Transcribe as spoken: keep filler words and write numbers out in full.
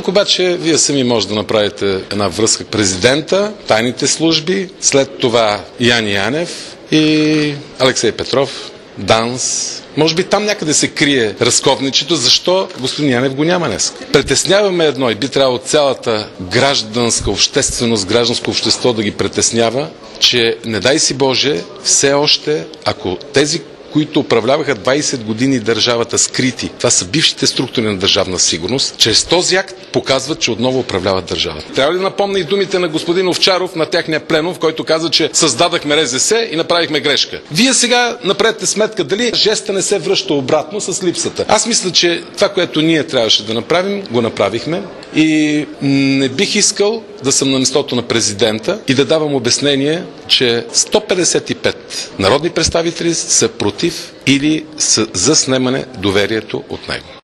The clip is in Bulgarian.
обаче вие сами може да направите една връзка президента, тайните служби, след това Яне Янев и Алексей Петров, ДАНС. Може би там някъде се крие разковничето, защо господин Янев го няма днес. Притесняваме едно и би трябвало цялата гражданска общественост, гражданско общество да ги притеснява, че не дай си Боже, все още, ако тези, които управляваха двайсет години държавата скрити, това са бившите структури на държавна сигурност, чрез този акт показват, че отново управляват държавата. Трябва ли да напомня и думите на господин Овчаров на тяхния пленум, в който каза, че създадахме РЗС и направихме грешка. Вие сега направете сметка дали жеста не се връща обратно с липсата. Аз мисля, че това, което ние трябваше да направим, го направихме и не бих искал да съм на местото на президента и да давам обяснение, че сто петдесет и пет народни представители са против или са за снемане доверието от него.